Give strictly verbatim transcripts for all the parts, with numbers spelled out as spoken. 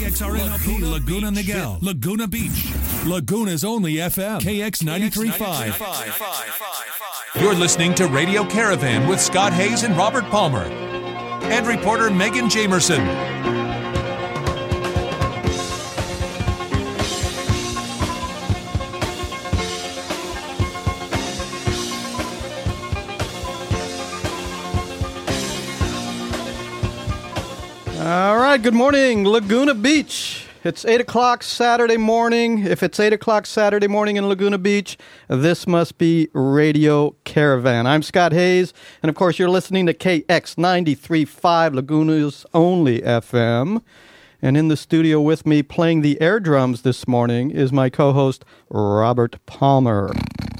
X R N L P Laguna Niguel, Laguna Beach, Laguna's only F M, K X ninety-three point five. You're listening to Radio Caravan with Scott Hayes and Robert Palmer, and reporter Megan Jamerson. All right, good morning, Laguna Beach. It's eight o'clock Saturday morning. If it's eight o'clock Saturday morning in Laguna Beach, this must be Radio Caravan. I'm Scott Hayes, and of course you're listening to K X ninety-three point five, Laguna's only F M. And in the studio with me playing the air drums this morning is my co-host, Robert Palmer.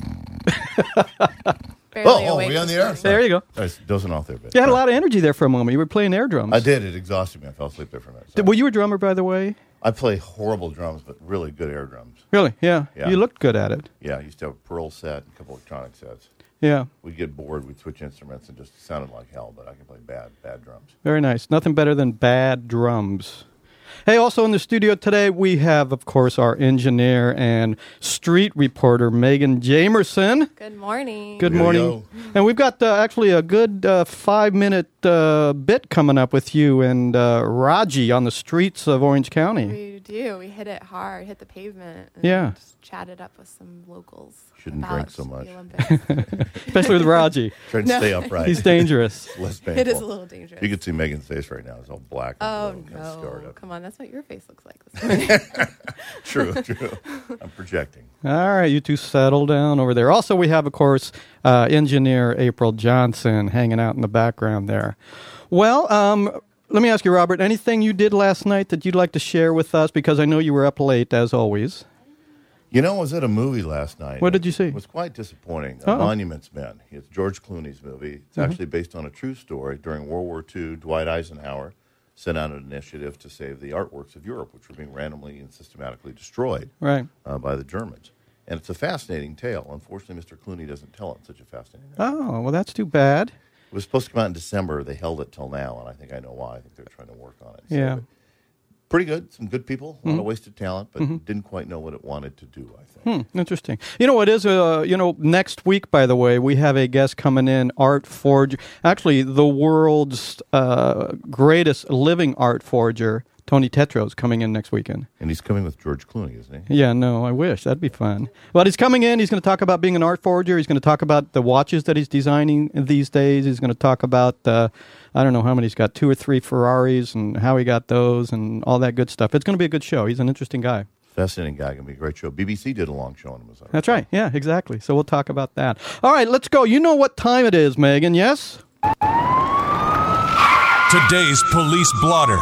Oh, oh, we on the air? There you go. I was dozing off there a bit. You had a lot of energy there for a moment. You were playing air drums. I did. It exhausted me. I fell asleep there for a minute. Did, were you a drummer, by the way? I play horrible drums, but really good air drums. Really? Yeah. Yeah. You looked good at it. Yeah, I used to have a Pearl set and a couple electronic sets. Yeah. We'd get bored. We'd switch instruments and just sounded like hell, but I can play bad, bad drums. Very nice. Nothing better than bad drums. Hey, also in the studio today, we have, of course, our engineer and street reporter, Megan Jamerson. Good morning. Good morning. And we've got uh, actually a good uh, five-minute uh, bit coming up with you and uh, Raji on the streets of Orange County. We do. We hit it hard, hit the pavement. And Yeah. just chatted up with some locals. Shouldn't about drink so much. the Olympics. Especially with Raji. Try to No. stay upright. He's dangerous. It's less painful. It is a little dangerous. You can see Megan's face right now. It's all black. And Oh, blue and kind of scarred no. up. Come on. That's what your face looks like this morning. True, true. I'm projecting. All right, you two settle down over there. Also, we have, of course, uh, engineer April Johnson hanging out in the background there. Well, um, let me ask you, Robert, anything you did last night that you'd like to share with us? Because I know you were up late, as always. You know, I was at a movie last night. What did you see? It was quite disappointing. Oh. Monuments Men. It's George Clooney's movie. It's Mhm. actually based on a true story. During World War Two, Dwight Eisenhower sent out an initiative to save the artworks of Europe, which were being randomly and systematically destroyed Right. uh, by the Germans. And it's a fascinating tale. Unfortunately, Mister Clooney doesn't tell it in such a fascinating way. Oh, well, that's too bad. It was supposed to come out in December. They held it till now, and I think I know why. I think they're trying to work on it. Yeah. So, pretty good. Some good people. A lot Mhm. of wasted talent, but Mhm. didn't quite know what it wanted to do, I think. Hmm, interesting. You know what is, uh, you know, next week, by the way, we have a guest coming in, art forger, actually the world's uh, greatest living art forger, Tony Tetro's coming in next weekend. And he's coming with George Clooney, isn't he? Yeah, no, I wish. That'd be fun. But he's coming in. He's going to talk about being an art forger. He's going to talk about the watches that he's designing these days. He's going to talk about, uh, I don't know how many. He's got two or three Ferraris and how he got those and all that good stuff. It's going to be a good show. He's an interesting guy. Fascinating guy. Going to be a great show. B B C did a long show on him. As I That's right. Yeah, exactly. So we'll talk about that. All right, let's go. You know what time it is, Megan, yes? Today's police blotter.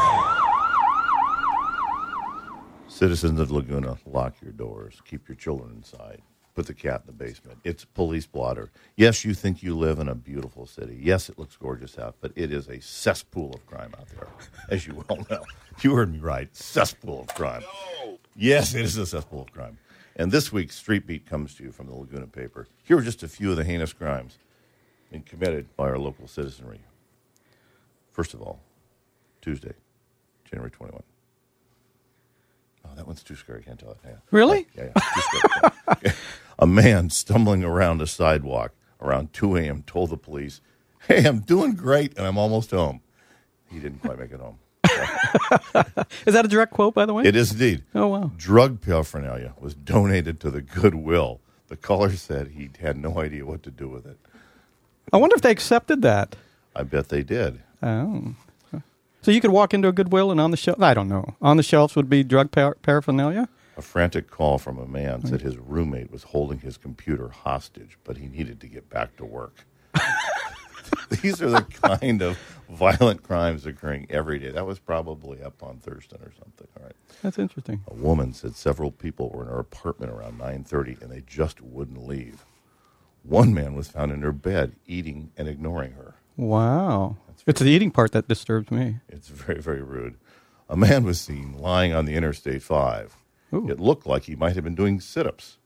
Citizens of Laguna, lock your doors. Keep your children inside. Put the cat in the basement. It's police blotter. Yes, you think you live in a beautiful city. Yes, it looks gorgeous out, but it is a cesspool of crime out there, as you well know. You heard me right. Cesspool of crime. No. Yes, it is a cesspool of crime. And this week's Street Beat comes to you from the Laguna paper. Here are just a few of the heinous crimes being committed by our local citizenry. First of all, Tuesday, January twenty-first. Oh, that one's too scary. I can't tell it. Yeah. Really? Yeah, yeah. Too scary. Okay. A man stumbling around a sidewalk around two a.m. told the police, "Hey, I'm doing great, and I'm almost home." He didn't quite make it home. Is that a direct quote, by the way? It is indeed. Oh, wow. Drug paraphernalia was donated to the Goodwill. The caller said he had no idea what to do with it. I wonder if they accepted that. I bet they did. Oh. So you could walk into a Goodwill and on the shelf, I don't know, on the shelves would be drug par- paraphernalia? A frantic call from a man said his roommate was holding his computer hostage, but he needed to get back to work. These are the kind of violent crimes occurring every day. That was probably up on Thurston or something. All right. That's interesting. A woman said several people were in her apartment around nine thirty, and they just wouldn't leave. One man was found in her bed, eating and ignoring her. Wow. It's the eating part that disturbs me. It's very, very rude. A man was seen lying on the Interstate five. Ooh. It looked like he might have been doing sit-ups.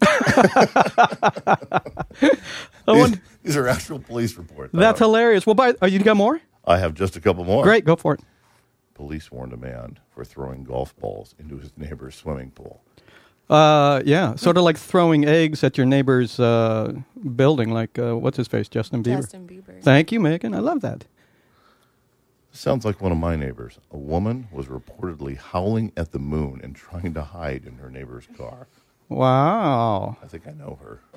these, these are actual police reports. That's hilarious. Well, by, oh, you got more? I have just a couple more. Great, go for it. police warned a man for throwing golf balls into his neighbor's swimming pool. Uh, yeah, sort of like throwing eggs at your neighbor's uh, building, like, uh, what's his face, Justin Bieber. Justin Bieber. Thank you, Megan. I love that. Sounds like one of my neighbors. A woman was reportedly howling at the moon and trying to hide in her neighbor's car. Wow. I think I know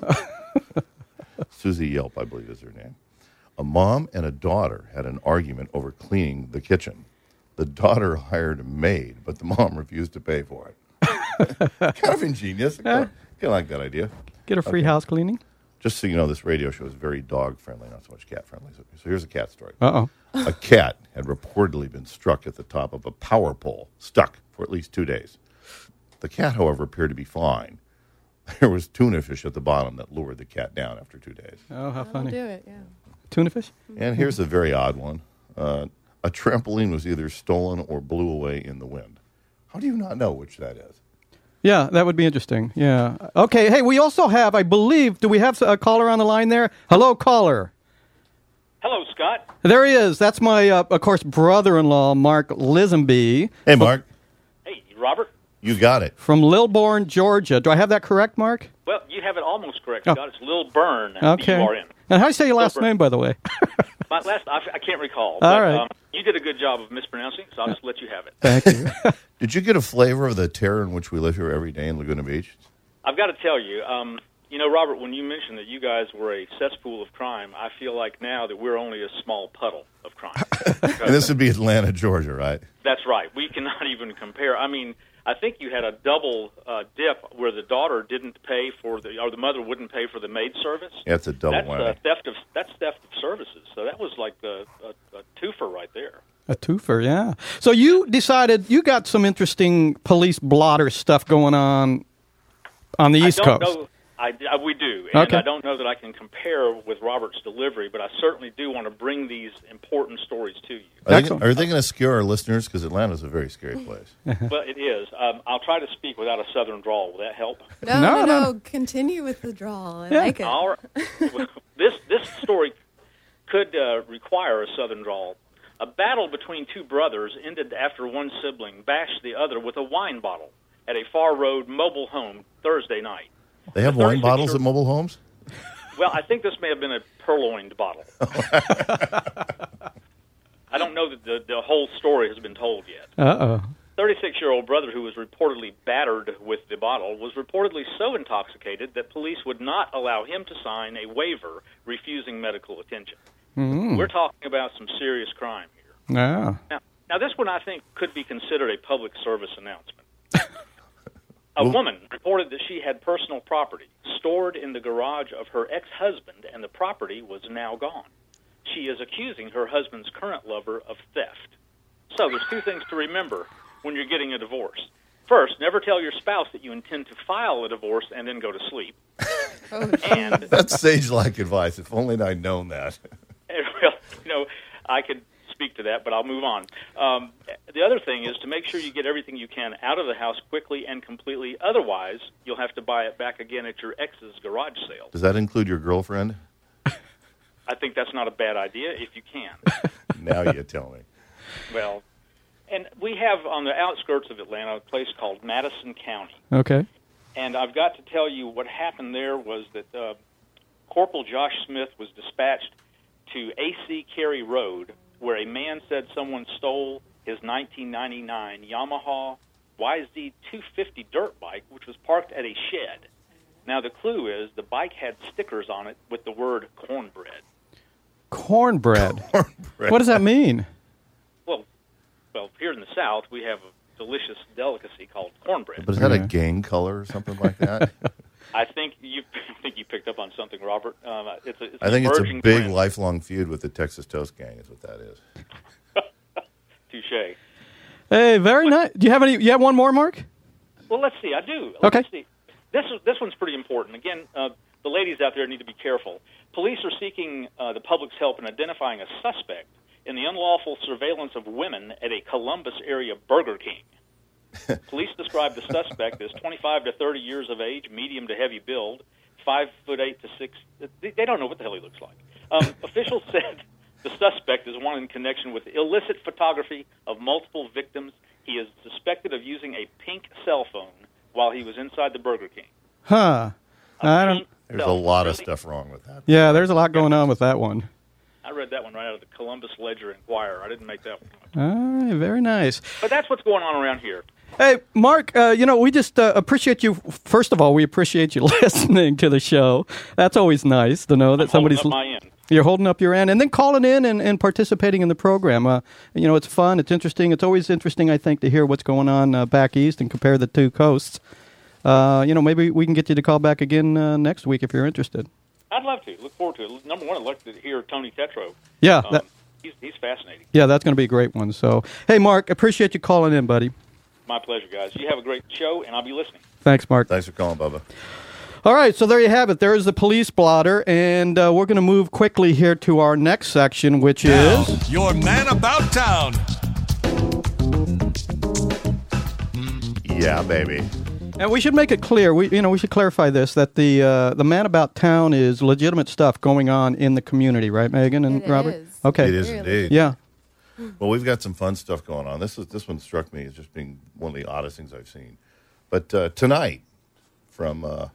her. Susie Yelp, I believe is her name. A mom and a daughter had an argument over cleaning the kitchen. The daughter hired a maid, but the mom refused to pay for it. Kind of ingenious. Kind of, kind of like that idea. Get a free Okay. house cleaning? Just so you know, this radio show is very dog-friendly, not so much cat-friendly. So, so here's a cat story. Uh-oh. A cat had reportedly been struck at the top of a power pole, stuck for at least two days. The cat, however, appeared to be fine. There was tuna fish at the bottom that lured the cat down after two days. Oh, how That'll funny. do it, yeah. Tuna fish? And here's a very odd one. Uh, a trampoline was either stolen or blew away in the wind. How do you not know which that is? Yeah, that would be interesting. Yeah. Okay, hey, we also have, I believe, do we have a caller on the line there? Hello, caller. Hello, Scott. There he is. That's my, uh, of course, brother-in-law, Mark Lisenby. Hey, Mark. Hey, Robert. You got it. From Lilburn, Georgia. Do I have that correct, Mark? Well, you have it almost correct, Oh. Scott. It's Lil Burn. Okay. B U R N. And how do you say your last Lilburn. name, by the way? My last, I, I can't recall. All but, right. Um, you did a good job of mispronouncing, so I'll just let you have it. Thank you. Did you get a flavor of the terror in which we live here every day in Laguna Beach? I've got to tell you, um, you know, Robert, when you mentioned that you guys were a cesspool of crime, I feel like now that we're only a small puddle of crime. And this would be Atlanta, Georgia, right? That's right. We cannot even compare. I mean, I think you had a double uh, dip where the daughter didn't pay for the, or the mother wouldn't pay for the maid service. Yeah, it's a double That's whammy. uh, theft of that's theft of services. So that was like a, a, a twofer right there. A twofer, yeah. So you decided you got some interesting police blotter stuff going on on the East I don't Coast. know. I, I, we do, and Okay. I don't know that I can compare with Robert's delivery, but I certainly do want to bring these important stories to you. Are they, Excellent. are they going to scare our listeners? Because Atlanta's a very scary place. Well, it is. Um, I'll try to speak without a southern drawl. Will that help? No, No, no, no. no. Continue with the drawl. I Yeah. like it. All right. Well, this this story could uh, require a southern drawl. A battle between two brothers ended after one sibling bashed the other with a wine bottle at a Far Road mobile home Thursday night. They have The wine thirty-six bottles year- at mobile homes? Well, I think this may have been a purloined bottle. I don't know that the, the whole story has been told yet. Uh-oh. thirty-six-year-old brother who was reportedly battered with the bottle was reportedly so intoxicated that police would not allow him to sign a waiver refusing medical attention. Mm. We're talking about some serious crime here. Yeah. Now, now, this one I think could be considered a public service announcement. A woman reported that she had personal property stored in the garage of her ex-husband, and the property was now gone. She is accusing her husband's current lover of theft. So there's two things to remember when you're getting a divorce. First, never tell your spouse that you intend to file a divorce and then go to sleep. Oh, And, That's sage-like advice. If only I'd known that. well, you know, I could speak to that, but I'll move on. Um, the other thing is to make sure you get everything you can out of the house quickly and completely. Otherwise, you'll have to buy it back again at your ex's garage sale. Does that include your girlfriend? I think that's not a bad idea if you can. Now you tell me. Well, and we have on the outskirts of Atlanta a place called Madison County. Okay. And I've got to tell you what happened there was that uh, Corporal Josh Smith was dispatched to A C Carey Road, where a man said someone stole his nineteen ninety-nine Yamaha Y Z two fifty dirt bike, which was parked at a shed. Now, the clue is the bike had stickers on it with the word cornbread. Cornbread. Cornbread. What does that mean? Well, well, here in the South, we have a delicious delicacy called cornbread. But is that a Yeah. gang color or something like that? I think you I think you picked up on something, Robert. Um, it's a, it's I think an it's a emerging big trend. lifelong feud with the Texas Toast Gang is what that is. Touche. Hey, very nice. Do you have any? You have one more, Mark? Well, let's see. I do. Okay. Let's see. This is this one's pretty important. Again, uh, the ladies out there need to be careful. Police are seeking uh, the public's help in identifying a suspect in the unlawful surveillance of women at a Columbus area Burger King. Police describe the suspect as twenty-five to thirty years of age, medium to heavy build, five foot eight to six. They they don't know what the hell he looks like. Um, officials said The suspect is one in connection with illicit photography of multiple victims. He is suspected of using a pink cell phone while he was inside the Burger King. Huh. A I don't. pink There's a cell lot phone. of stuff wrong with that. Yeah, there's a lot going on with that one. I read that one right out of the Columbus Ledger Inquirer. I didn't make that one up. All right, very nice. But that's what's going on around here. Hey, Mark, uh, you know, we just uh, appreciate you. First of all, we appreciate you listening to the show. That's always nice to know that I'm somebody's... holding up my end. You're holding up your end, and then calling in and, and participating in the program. Uh, you know, it's fun. It's interesting. It's always interesting, I think, to hear what's going on uh, back east and compare the two coasts. Uh, you know, maybe we can get you to call back again uh, next week if you're interested. I'd love to. Look forward to it. Number one, I'd like to hear Tony Tetro. Yeah, Um, that, he's, he's fascinating. yeah, that's going to be a great one. So, hey, Mark, appreciate you calling in, buddy. My pleasure, guys. You have a great show, and I'll be listening. Thanks, Mark. Thanks for calling, Bubba. All right, so there you have it. There's the police blotter, and uh, we're going to move quickly here to our next section, which Now, is... your man about town. Yeah, baby. And we should make it clear, we you know, we should clarify this, that the uh, the man about town is legitimate stuff going on in the community, right, Megan and It Robert? is. Okay. It is Really? indeed. Yeah. Well, we've got some fun stuff going on. This is this one struck me as just being one of the oddest things I've seen. But uh, tonight, from uh,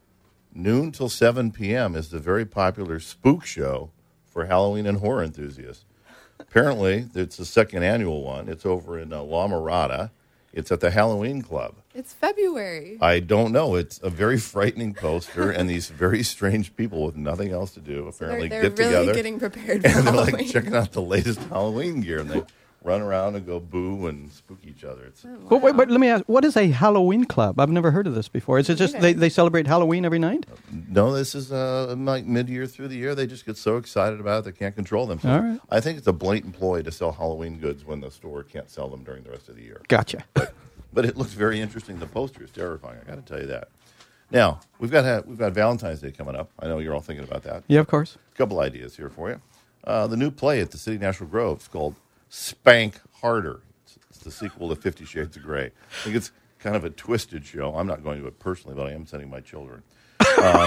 noon till seven p.m., is the very popular Spook Show for Halloween and horror enthusiasts. Apparently, it's the second annual one. It's over in uh, La Mirada. It's at the Halloween Club. It's February. I don't know. It's a very frightening poster, and these very strange people with nothing else to do apparently they're, they're get really together. getting prepared for And they're Halloween. like checking out the latest Halloween gear, and they run around and go boo and spook each other. It's Well, wait, but let me ask, what is a Halloween club? I've never heard of this before. Is it just either. they, they celebrate Halloween every night? no, this is uh, like mid-year through the year. They just get so excited about it they can't control themselves. All right. I think it's a blatant ploy to sell Halloween goods when the store can't sell them during the rest of the year. Gotcha. But it looks very interesting. The poster is terrifying. I got to tell you that. Now we've got ha- we've got Valentine's Day coming up. I know you're all thinking about that. Yeah, of course. A couple ideas here for you. Uh, the new play at the City National Grove is called Spank Harder. It's, it's the sequel to Fifty Shades of Grey. I think it's kind of a twisted show. I'm not going to it personally, but I am sending my children. Uh,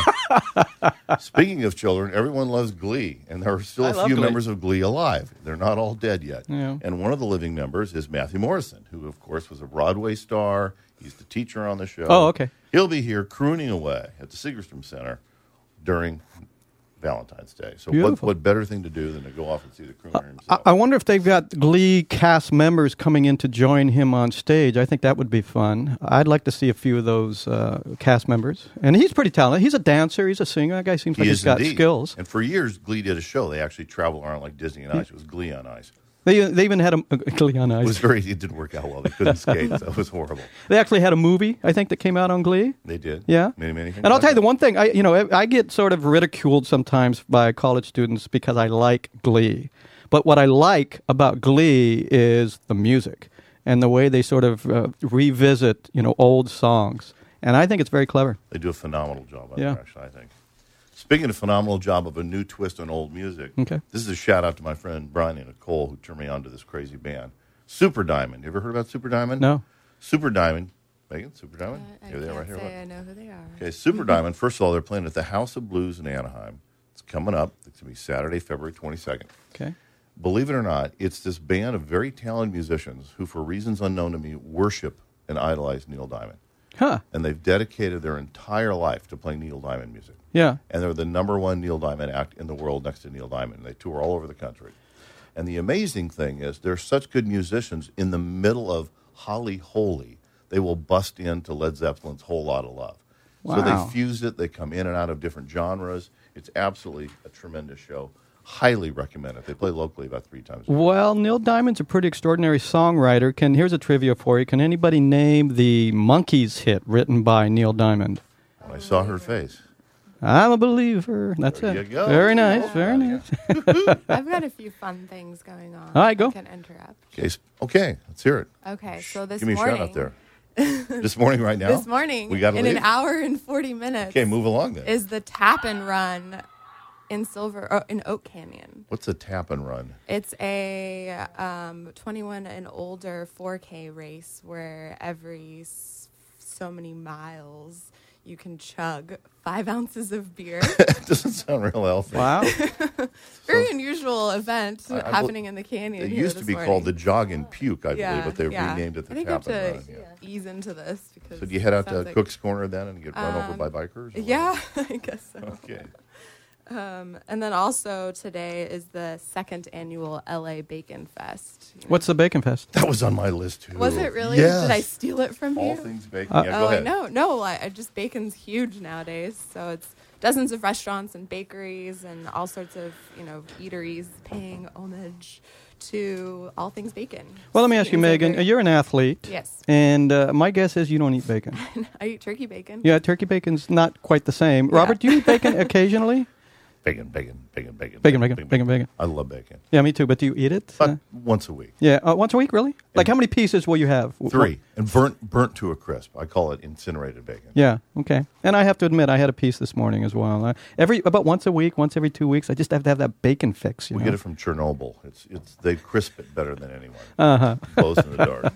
speaking of children, everyone loves Glee, and there are still I a love few Glee. members of Glee alive. They're not all dead yet. Yeah. And one of the living members is Matthew Morrison, who, of course, was a Broadway star. He's the teacher on the show. Oh, okay. He'll be here crooning away at the Segerstrom Center during Valentine's Day. So what, Beautiful. what better thing to do than to go off and see the crooner I, himself? I wonder if they've got Glee cast members coming in to join him on stage. I think that would be fun. I'd like to see a few of those uh, cast members. And he's pretty talented. He's a dancer. He's a singer. That guy seems he like is he's got indeed. skills. And for years, Glee did a show. They actually traveled around like Disney on Ice. It was Glee on Ice. They they even had a, a Glee on It was Ice. very. It didn't work out well. They couldn't skate. So it was horrible. They actually had a movie, I think, that came out on Glee. They did. Yeah, Many, many things and I'll like tell you the that. one thing. I you know I, I get sort of ridiculed sometimes by college students because I like Glee, but what I like about Glee is the music and the way they sort of uh, revisit you know old songs, and I think it's very clever. They do a phenomenal job on Yeah. it, actually, I think. Speaking of phenomenal job of a new twist on old music, Okay. this is a shout out to my friend Brian and Nicole who turned me on to this crazy band. Super Diamond. You ever heard about Super Diamond? No. Super Diamond. Megan, Super Diamond? I Here they are can't right here. say look. I know who they are. Okay, Super Diamond, first of all, they're playing at the House of Blues in Anaheim. It's coming up. It's going to be Saturday, February twenty-second. Okay. Believe it or not, it's this band of very talented musicians who, for reasons unknown to me, worship and idolize Neil Diamond. Huh. And they've dedicated their entire life to playing Neil Diamond music. Yeah. And they're the number one Neil Diamond act in the world next to Neil Diamond. They tour all over the country. And the amazing thing is they're such good musicians in the middle of Holly Holy, they will bust into Led Zeppelin's Whole Lotta Love. So Wow. they fuse it. They come in and out of different genres. It's absolutely a tremendous show. Highly recommend it. They play locally about three times a week. Well, Neil Diamond's a pretty extraordinary songwriter. Can here's a trivia for you. Can anybody name the Monkees hit written by Neil Diamond? When I saw her face. I'm a believer. That's There it. you go. Very nice. Oh, Very yeah. nice. I've got a few fun things going on. All right, go. I can interrupt. Okay, s- okay, let's hear it. Okay, so this Give me morning, a shout out there. This morning right now? this morning, We gotta in leave? an hour and forty minutes, Okay, move along then. is the Tap and Run in Silver uh, in Oak Canyon. What's a tap and run? It's a um, twenty-one and older four K race where every s- so many miles you can chug five ounces of beer. It doesn't sound real healthy. Wow. Very unusual event I- I happening in the canyon. It here used to this be morning. called the Jog and Puke, I Yeah, believe, but they've yeah. renamed it the I think Tap I and have to Run. Yeah. ease into this because. So do you head out it sounds to like- Cook's Corner then and get run over Um, by bikers? or Yeah, I guess so. what? Okay. Um, and then also today is the second annual L A Bacon Fest. You know. What's the Bacon Fest? That was on my list too. Was it really? Yes. Did I steal it from All you? things bacon. Uh, yeah, oh, go ahead. I know. No, I, I just bacon's huge nowadays. So it's dozens of restaurants and bakeries and all sorts of you know eateries paying homage to all things bacon. Well, let me ask you, Things are Megan. very- You're an athlete. Yes, And uh, my guess is you don't eat bacon. I eat turkey bacon. Yeah, turkey bacon's not quite the same. Yeah. Robert, do you eat bacon occasionally? Bacon, bacon, bacon, bacon. Bacon, bacon, bacon, bacon. I love bacon. Yeah, me too. But do you eat it? But Uh, once a week. yeah, uh, once a week, really? Like, how many pieces will you have? W- Three. And burnt burnt to a crisp. I call it incinerated bacon. Yeah. Okay. And I have to admit, I had a piece this morning as well. Uh, every about once a week, once every two weeks, I just have to have that bacon fix. You We know? get it from Chernobyl. It's it's they crisp it better than anyone. Uh huh. Glows in the dark.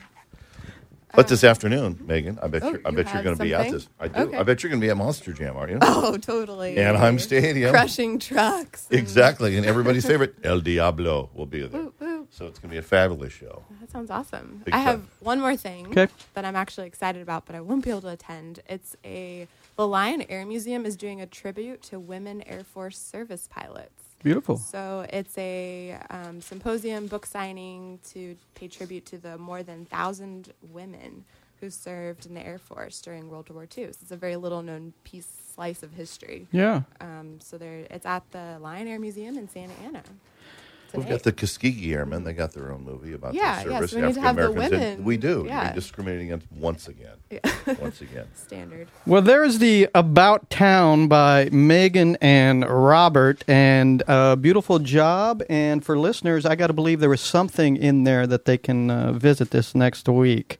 But this afternoon, Megan, I bet Oh, you're, I you bet you're have going to be at something? this. I do. Okay. I bet you're going to be at Monster Jam, aren't you? Oh, totally. Anaheim Stadium. Crushing trucks. and- Exactly, and everybody's favorite El Diablo will be there. Woo, woo. So it's going to be a fabulous show. That sounds awesome. Big I have fun. one more thing 'Kay. that I'm actually excited about, but I won't be able to attend. It's a the Lion Air Museum is doing a tribute to women Air Force service pilots. Beautiful. So it's a um, symposium book signing to pay tribute to the more than thousand women who served in the Air Force during World War Two. So it's a very little known piece slice of history. Yeah. Um, so there, it's at the Lion Air Museum in Santa Ana. We've today. got the Tuskegee Airmen. They got their own movie about Yeah, their yeah, service. so we need to have the African-Americans. women. We do. Yeah. We're discriminating against once again. Yeah. Once again. Standard. Well, there's the About Town by Megan and Robert, and a beautiful job. And for listeners, I got to believe there was something in there that they can uh, visit this next week.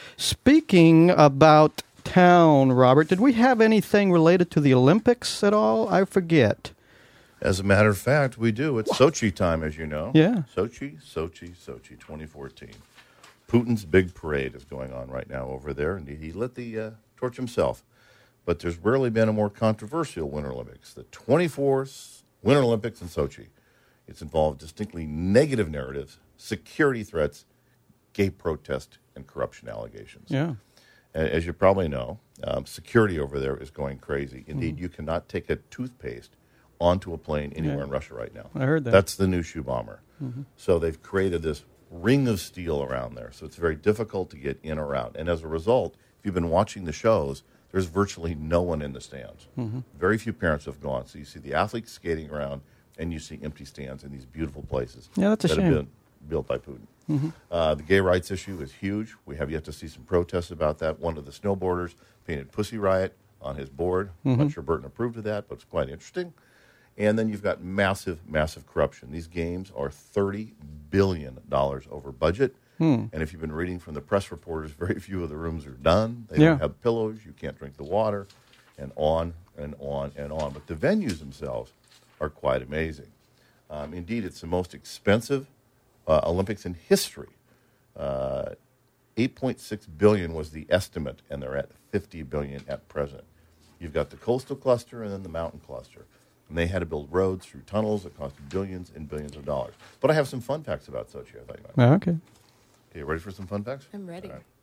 Speaking about town, Robert, did we have anything related to the Olympics at all? I forget. As a matter of fact, we do. It's Sochi time, as you know. Yeah. Sochi, Sochi, Sochi, twenty fourteen. Putin's big parade is going on right now over there, and he lit the uh, torch himself. But there's rarely been a more controversial Winter Olympics. The twenty-fourth Winter Olympics in Sochi. It's involved distinctly negative narratives, security threats, gay protest, and corruption allegations. Yeah. A- As you probably know, um, security over there is going crazy. Indeed, you cannot take a toothpaste onto a plane anywhere Yeah. in Russia right now. I heard that. That's the new shoe bomber. So they've created this ring of steel around there. So it's very difficult to get in or out. And as a result, if you've been watching the shows, there's virtually no one in the stands. Very few parents have gone. So you see the athletes skating around, and you see empty stands in these beautiful places Yeah, that's a that shame. have been built by Putin. Uh, the gay rights issue is huge. We have yet to see some protests about that. One of the snowboarders painted Pussy Riot on his board. I'm not sure Burton approved of that, but it's quite interesting. And then you've got massive, massive corruption. These games are thirty billion dollars over budget. And if you've been reading from the press reporters, very few of the rooms are done. They Yeah. don't have pillows. You can't drink the water, and on and on and on. But the venues themselves are quite amazing. Um, indeed, it's the most expensive uh, Olympics in history. Uh, eight point six billion dollars was the estimate, and they're at fifty billion dollars at present. You've got the coastal cluster and then the mountain cluster. And they had to build roads through tunnels that cost billions and billions of dollars. But I have some fun facts about Sochi. I thought you might. Oh, okay. Okay, you ready for some fun facts? I'm ready. All right.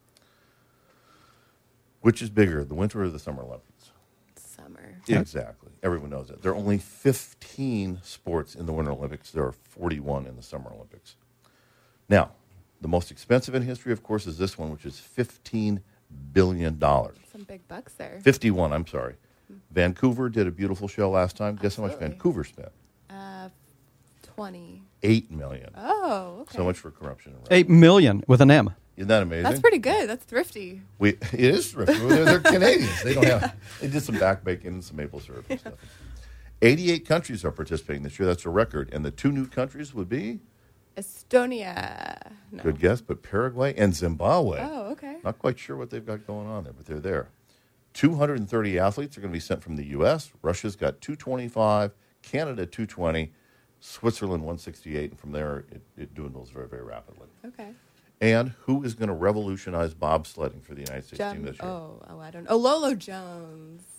Which is bigger, the Winter or the Summer Olympics? Summer. Exactly. Everyone knows that. There are only fifteen sports in the Winter Olympics. There are forty-one in the Summer Olympics. Now, the most expensive in history, of course, is this one, which is fifteen billion dollars. Some big bucks there. fifty-one, I'm sorry. Vancouver did a beautiful show last time. Guess how much Absolutely. Vancouver spent? Uh, twenty. Eight million. Oh, okay. So much for corruption. and Eight million with an M. Isn't that amazing? That's pretty good. That's thrifty. We, it is thrifty. They're, they're Canadians. They don't have. They did some back bacon and some maple syrup and stuff. Eighty-eight countries are participating this year. That's a record. And the two new countries would be, Estonia. No. good guess, but Paraguay and Zimbabwe. Oh, okay. Not quite sure what they've got going on there, but they're there. two hundred thirty athletes are going to be sent from the U S. Russia's got two twenty-five, Canada two twenty, Switzerland one sixty-eight, and from there it, it dwindles very, very rapidly. Okay. And who is going to revolutionize bobsledding for the United States team Jump. this year? Oh, oh, I don't know. Oh, Lolo Jones.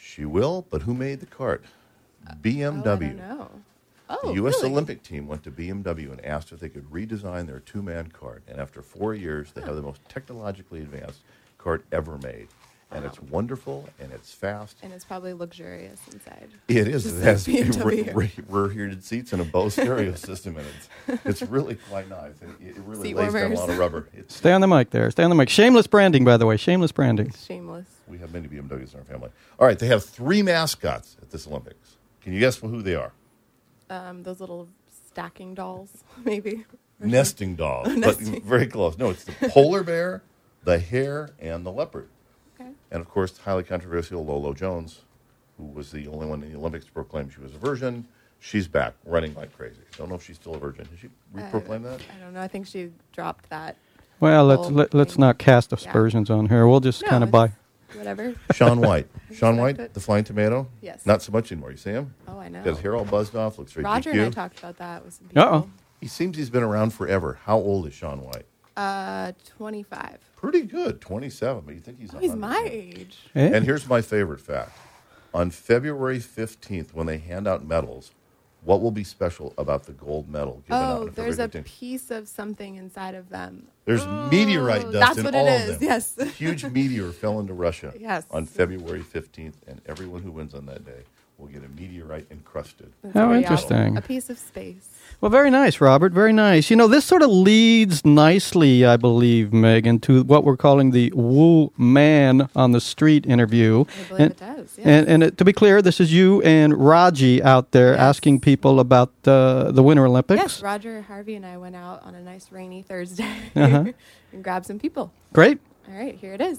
She will, but who made the cart? B M W. Oh, I don't know. Oh, the U S really? Olympic team went to B M W and asked if they could redesign their two-man cart. And after four years, they have the most technologically advanced cart ever made. And wow. It's wonderful, and it's fast. And it's probably luxurious inside. It is. Just It has B M W. rear, rear heated seats and a Bose stereo system in it. It's really quite nice. It, it really Seat lays warmers. down a lot of rubber. It's, Stay on the mic there. Stay on the mic. Shameless branding, by the way. Shameless branding. Shameless. We have many B M Ws in our family. All right, they have three mascots at this Olympics. Can you guess who they are? Um, those little stacking dolls, maybe. Nesting dolls, Oh, but nesting. very close. No, it's the polar bear, the hare, and the leopard. Okay. And, of course, highly controversial Lolo Jones, who was the only one in the Olympics to proclaim she was a virgin. She's back, running like crazy. Don't know if she's still a virgin. Did she re-proclaim that? I don't know. I think she dropped that. Well, let's whole let, let's thing. not cast aspersions on her. We'll just No, kind of it's buy. Whatever. Sean White. Sean Respect White, it. the flying tomato? Yes. Not so much anymore. You see him? Oh, I know. Got his hair all buzzed off. Looks very Roger G Q. and I talked about that with some people. Uh-oh. He seems he's been around forever. How old is Sean White? Uh, twenty-five. Pretty good, twenty-seven. But you think he's Oh, he's one my hundred. age. Eh? And here's my favorite fact. On February fifteenth, when they hand out medals, what will be special about the gold medal given out Oh, on February there's a fifteenth? piece of something inside of them. There's Oh, meteorite dust that's in what all it of is, them. yes. A huge meteor fell into Russia Yes. on February fifteenth, and everyone who wins on that day will get a meteorite encrusted. That's How pretty interesting. awesome. A piece of space. Well, very nice, Robert. Very nice. You know, this sort of leads nicely, I believe, Megan, to what we're calling the Woo Man on the Street interview. I believe and, it does, yes. And, and it, to be clear, this is you and Raji out there Yes. asking people about uh, the Winter Olympics. Yes, Roger, Harvey, and I went out on a nice rainy Thursday Uh-huh. and grabbed some people. Great. All right, here it is.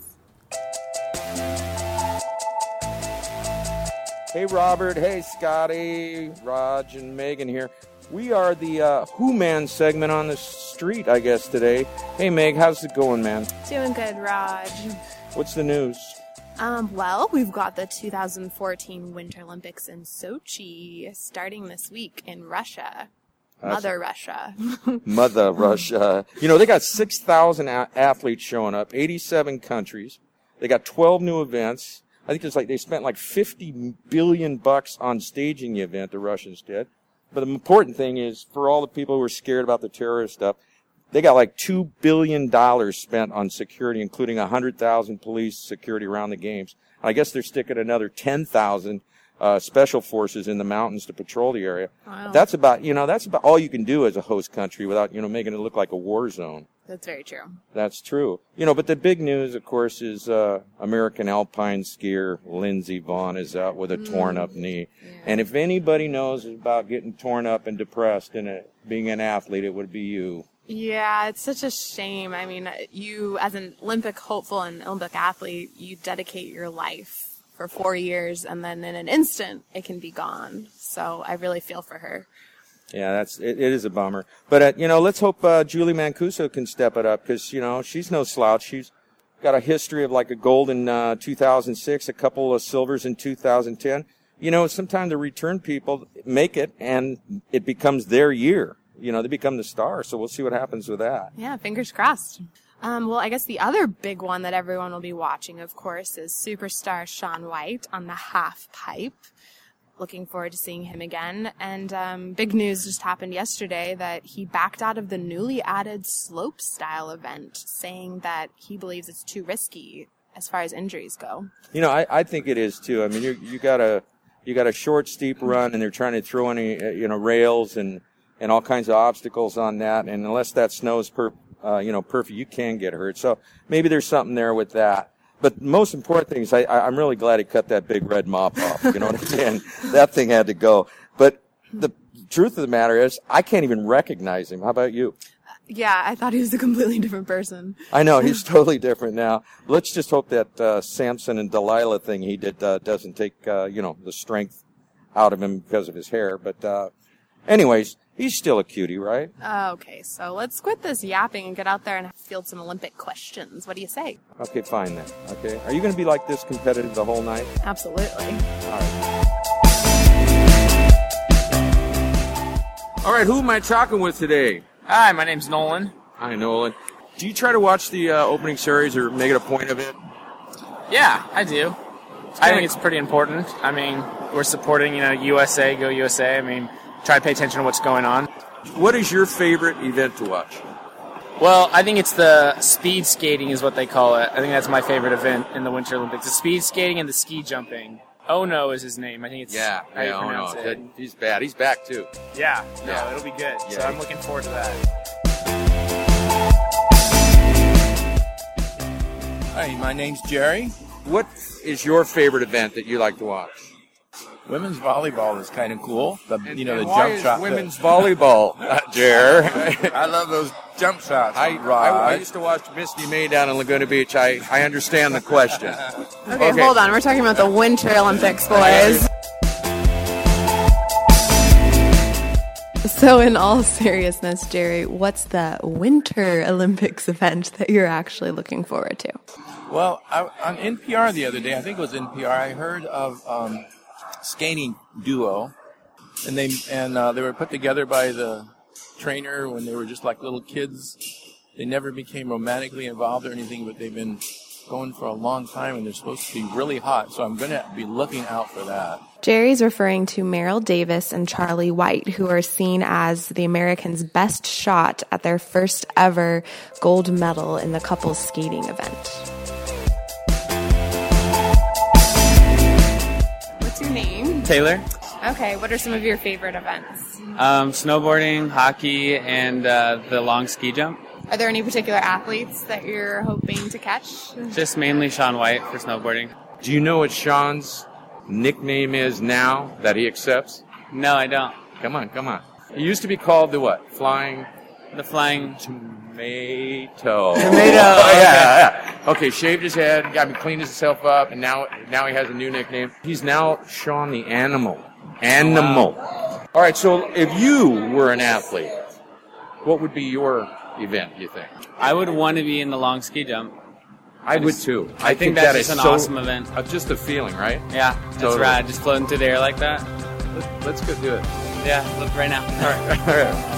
Hey, Robert. Hey, Scotty, Raj, and Megan here. We are the uh, Who Man segment on the street, I guess, today. Hey, Meg, how's it going, man? Doing good, Raj. What's the news? Um, well, we've got the two thousand fourteen Winter Olympics in Sochi starting this week in Russia. That's- Mother Russia. Mother Russia. You know, they got six thousand a- athletes showing up, eighty-seven countries. They got twelve new events. I think it's like they spent like fifty billion bucks on staging the event, the Russians did. But the important thing is, for all the people who are scared about the terrorist stuff, they got like two billion dollars spent on security, including one hundred thousand police security around the games. I guess they're sticking another ten thousand uh, special forces in the mountains to patrol the area. Wow. That's about, you know, that's about all you can do as a host country without, you know, making it look like a war zone. That's very true. That's true. You know, but the big news, of course, is uh, American alpine skier Lindsey Vonn is out with a mm. torn-up knee. Yeah. And if anybody knows about getting torn up and depressed and a, being an athlete, it would be you. Yeah, it's such a shame. I mean, you, as an Olympic hopeful and Olympic athlete, you dedicate your life for four years, and then in an instant, it can be gone. So I really feel for her. Yeah, that's it, it is a bummer. But, uh, you know, let's hope uh, Julie Mancuso can step it up because, you know, she's no slouch. She's got a history of like a gold in uh, two thousand six, a couple of silvers in two thousand ten. You know, sometimes the return people make it, and it becomes their year. You know, they become the star, so we'll see what happens with that. Yeah, fingers crossed. Um, well, I guess the other big one that everyone will be watching, of course, is superstar Shaun White on the half pipe. Looking forward to seeing him again. And um, big news just happened yesterday that he backed out of the newly added slope style event, saying that he believes it's too risky as far as injuries go. You know, I, I think it is too. I mean, you you got a you got a short, steep run, and they're trying to throw any uh, you know rails and and all kinds of obstacles on that. And unless that snow is per uh, you know perfect, you can get hurt. So maybe there's something there with that. But the most important thing is I, I'm really glad he cut that big red mop off. You know what I'm saying? That thing had to go. But the truth of the matter is, I can't even recognize him. How about you? Yeah, I thought he was a completely different person. I know, he's totally different now. Let's just hope that uh, Samson and Delilah thing he did uh, doesn't take, uh, you know, the strength out of him because of his hair. But uh, anyways, he's still a cutie, right? Uh, okay, so let's quit this yapping and get out there and field some Olympic questions. What do you say? Okay, fine then. Okay. Are you going to be like this competitive the whole night? Absolutely. All right. All right, who am I talking with today? Hi, my name's Nolan. Hi, Nolan. Do you try to watch the uh, opening series or make it a point of it? Yeah, I do. I think it's pretty important. I mean, we're supporting, you know, U S A, Go U S A. I mean, try to pay attention to what's going on. What is your favorite event to watch? Well, I think it's the speed skating is what they call it. I think that's my favorite event in the Winter Olympics. The speed skating and the ski jumping. Ono is his name. I think it's yeah, how you yeah, pronounce Ono. it. He's bad. He's back too. Yeah, no, Yeah. it'll be good. Yeah. So I'm looking forward to that. Hi, my name's Jerry. What is your favorite event that you like to watch? Women's volleyball is kind of cool. The, And, you know, and the why jump is shot. women's volleyball, uh, Jer? I love those jump shots. I, I, I used to watch Misty May down in Laguna Beach. I, I understand the question. Okay, Okay. hold on. We're talking about the Winter Olympics, boys. So, in all seriousness, Jerry, what's the Winter Olympics event that you're actually looking forward to? Well, I, on N P R the other day, I think it was N P R, I heard of um, skating duo, and they and uh, they were put together by the trainer when they were just like little kids. They never became romantically involved or anything, but they've been going for a long time, and they're supposed to be really hot. So I'm going to be looking out for that. Jerry's referring to Meryl Davis and Charlie White, who are seen as the Americans' best shot at their first ever gold medal in the couples skating event. What's your name? Taylor, Okay, what are some of your favorite events? um, snowboarding, hockey, and uh, the long ski jump. Are there any particular athletes that you're hoping to catch? Just mainly Sean White for snowboarding. Do you know what Sean's nickname is now that he accepts? No, I don't. Come on, come on. It used to be called the what? Flying The flying Tomato. Tomato. Oh, yeah, yeah. Okay, shaved his head, got me cleaned himself up, and now now he has a new nickname. He's now Sean the Animal. Animal. All right, so if you were an athlete, what would be your event, you think? I would want to be in the long ski jump. I would just- too. I think that's that just is an so- awesome event. Uh, just a feeling, right? Yeah, that's Totally. rad. Just floating through the air like that. Let's, let's go do it. Yeah, look right now. All right. All right.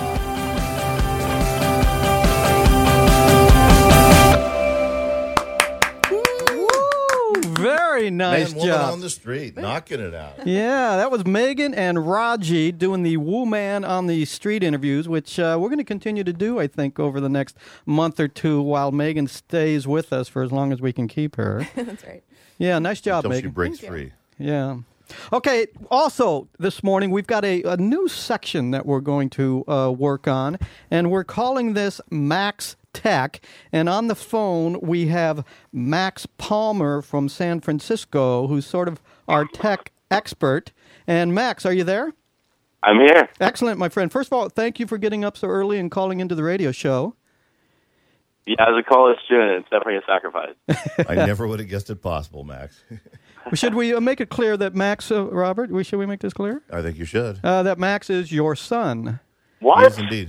Very nice Man, woman job. on the street, knocking it out. Yeah, that was Megan and Raji doing the Woo Man on the Street interviews, which uh, we're going to continue to do, I think, over the next month or two while Megan stays with us for as long as we can keep her. That's right. Yeah, nice job, Until she Megan. breaks free. Yeah. Okay, also this morning we've got a, a new section that we're going to uh, work on, and we're calling this Max Tech. And on the phone we have Max Palmer from San Francisco, who's sort of our tech expert. And Max, are you there? I'm here. Excellent, my friend. First of all, thank you for getting up so early and calling into the radio show. Yeah, as a college student, it's definitely a sacrifice. I never would have guessed it possible, Max. Should we uh, make it clear that Max, uh, Robert, we, should we make this clear? I think you should. Uh, that Max is your son. What? Yes, indeed.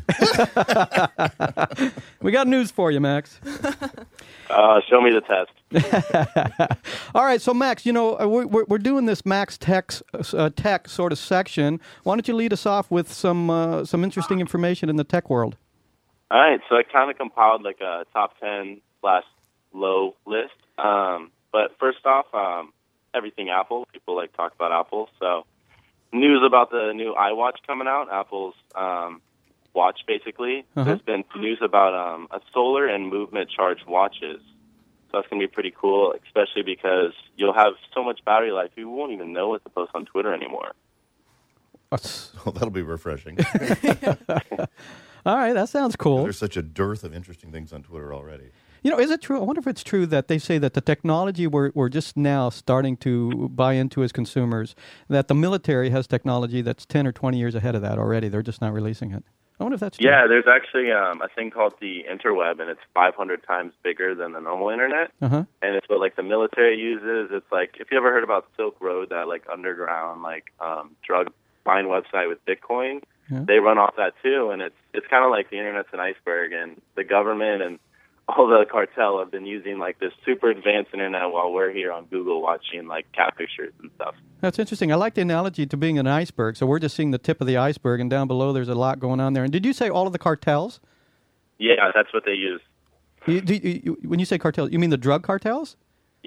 We got news for you, Max. Uh, show me the test. All right, so Max, you know, uh, we're, we're doing this Max Tech, uh, tech sort of section. Why don't you lead us off with some uh, some interesting information in the tech world? All right, so I kind of compiled like a top ten slash low list. Um, but first off, um, everything Apple. People like talk about Apple. So news about the new iWatch coming out, Apple's um, watch basically. Uh-huh. There's been news about um, a solar and movement charged watches. So that's going to be pretty cool, especially because you'll have so much battery life, you won't even know what to post on Twitter anymore. Well, that'll be refreshing. All right, that sounds cool. There's such a dearth of interesting things on Twitter already. You know, is it true? I wonder if it's true that they say that the technology we're, we're just now starting to buy into as consumers, that the military has technology that's ten or twenty years ahead of that already. They're just not releasing it. I wonder if that's true. Yeah, there's actually um, a thing called the interweb, and it's five hundred times bigger than the normal internet. Uh-huh. And it's what like the military uses. It's like, if you ever heard about Silk Road, that like underground like um, drug buying website with Bitcoin, Yeah. they run off that too. And it's it's kind of like the internet's an iceberg, and the government and all the cartel have been using like this super advanced internet while we're here on Google watching like cat pictures and stuff. That's interesting. I like the analogy to being an iceberg. So we're just seeing the tip of the iceberg, and down below there's a lot going on there. And did you say all of the cartels? Yeah, that's what they use. You, do you, you, when you say cartels, you mean the drug cartels? Yep.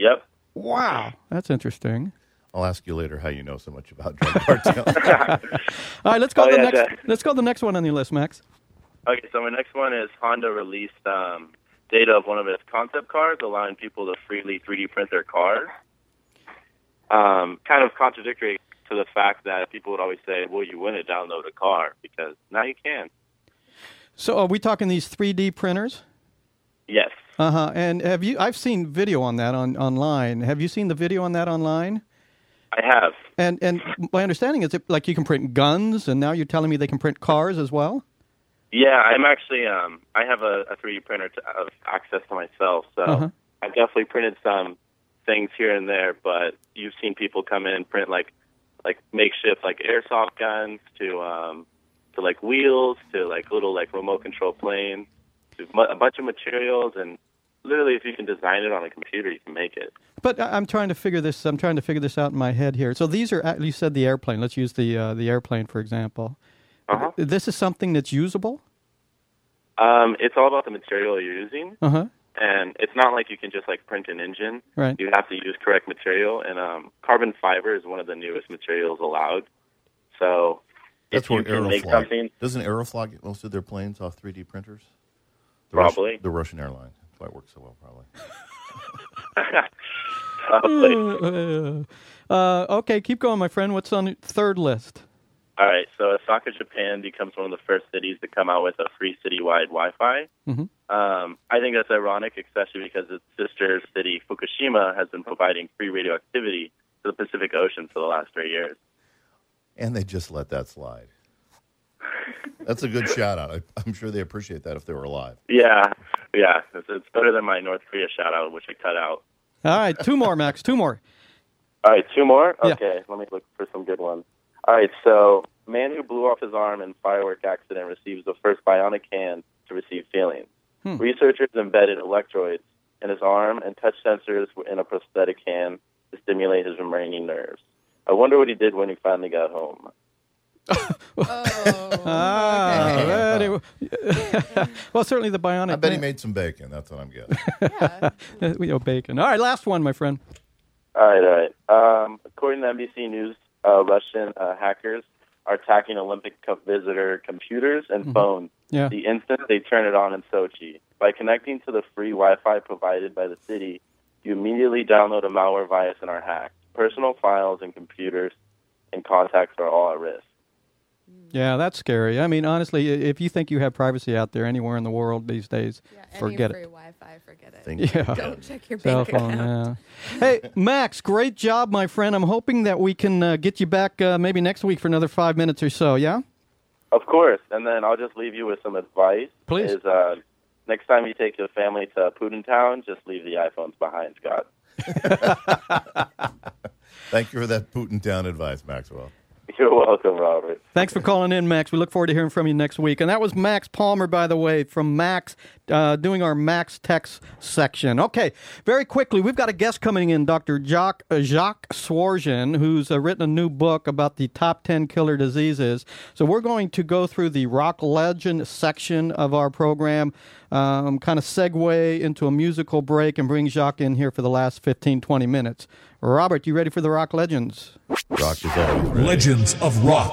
Wow, that's interesting. I'll ask you later how you know so much about drug cartels. All right, let's go Oh, to the yeah, next. yeah. Let's go to the next one on your list, Max. Okay, so my next one is Honda released um, data of one of its concept cars, allowing people to freely three D print their cars. Um, kind of contradictory to the fact that people would always say, well, you wouldn't download a car, because now you can. So, are we talking these three D printers? Yes. Uh huh. And have you? I've seen video on that on online. Have you seen the video on that online? I have. And and my understanding is that like you can print guns, and now you're telling me they can print cars as well. Yeah, I'm actually, um, I have a, a three D printer to have access to myself, so Uh-huh. I definitely printed some things here and there, but you've seen people come in and print like like makeshift like airsoft guns to um, to like wheels to like little like remote control planes, to mu- a bunch of materials, and literally if you can design it on a computer, you can make it. But I- I'm trying to figure this. I'm trying to figure this out in my head here. So these are. You said the airplane. Let's use the uh, the airplane for example. Uh-huh. This is something that's usable. Um, it's all about the material you're using. Uh huh. And it's not like you can just like print an engine. Right. You have to use correct material, and um, carbon fiber is one of the newest materials allowed. So That's if you where can make Aeroflot. something, Doesn't Aeroflot get most of their planes off three D printers? The Probably. Russian, the Russian airline. That's why it works so well, probably. probably. Uh, okay, keep going, my friend. What's on the third list? All right. So Osaka, Japan becomes one of the first cities to come out with a free citywide Wi-Fi. Mm-hmm. Um, I think that's ironic, especially because its sister city, Fukushima, has been providing free radioactivity to the Pacific Ocean for the last three years. And they just let that slide. That's a good shout out. I, I'm sure they appreciate that if they were alive. Yeah, yeah. It's, it's better than my North Korea shout out, which I cut out. All right, two more, Max. Two more. All right, two more? Yeah. Okay, let me look for some good ones. All right, so man who blew off his arm in firework accident receives the first bionic hand to receive feelings. Hmm. Researchers embedded electrodes in his arm and touch sensors in a prosthetic hand to stimulate his remaining nerves. I wonder what he did when he finally got home. Ah, very well. Well, certainly the bionic. I bet he made some bacon. That's what I'm guessing. Uh, we know bacon. All right, last one, my friend. All right, all right. Um, according to N B C News, uh, Russian uh, hackers are attacking Olympic co- visitor computers and Mhm. phones Yeah. the instant they turn it on in Sochi. By connecting to the free Wi-Fi provided by the city, you immediately download a malware virus and are hacked. Personal files and computers and contacts are all at risk. Yeah, that's scary. I mean, honestly, i- if you think you have privacy out there anywhere in the world these days, Yeah, forget any it. free Wi-Fi, forget it. Think Yeah. Don't check your Cell bank phone, account. yeah. Hey, Max, great job, my friend. I'm hoping that we can uh, get you back uh, maybe next week for another five minutes or so, yeah? Of course, and then I'll just leave you with some advice. Please. Is uh, next time you take your family to Putin Town, just leave the iPhones behind, Scott. Thank you for that Putin Town advice, Maxwell. You're welcome, Robert. Thanks for calling in, Max. We look forward to hearing from you next week. And that was Max Palmer, by the way, from Max, uh, doing our Max Text section. Okay, very quickly, we've got a guest coming in, Doctor Jacques, uh, Jacques Swarzin, who's uh, written a new book about the top ten killer diseases. So we're going to go through the rock legend section of our program, um, kind of segue into a musical break, and bring Jacques in here for the last fifteen, twenty minutes. Robert, you ready for the rock legends? Rock is always ready. Legends of Rock.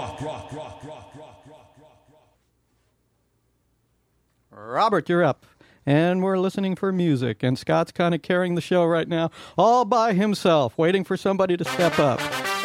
Robert, you're up. And we're listening for music. And Scott's kind of carrying the show right now, all by himself, waiting for somebody to step up.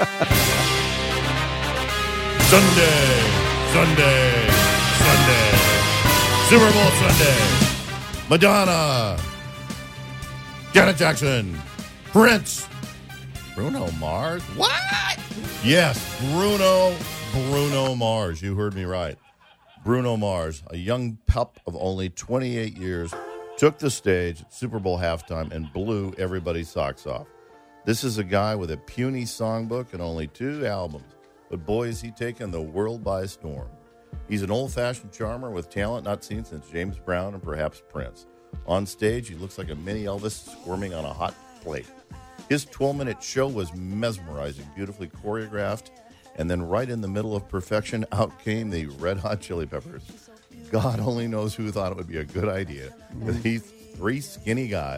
Sunday, Sunday, Sunday, Super Bowl Sunday, Madonna, Janet Jackson, Prince, Bruno Mars. What? Yes, Bruno, Bruno Mars. You heard me right. Bruno Mars, a young pup of only twenty-eight years, took the stage at Super Bowl halftime and blew everybody's socks off. This is a guy with a puny songbook and only two albums, but boy, has he taken the world by storm. He's an old-fashioned charmer with talent not seen since James Brown and perhaps Prince. On stage, he looks like a mini Elvis squirming on a hot plate. His twelve-minute show was mesmerizing, beautifully choreographed, and then right in the middle of perfection, out came the Red Hot Chili Peppers. God only knows who thought it would be a good idea. With these three skinny guys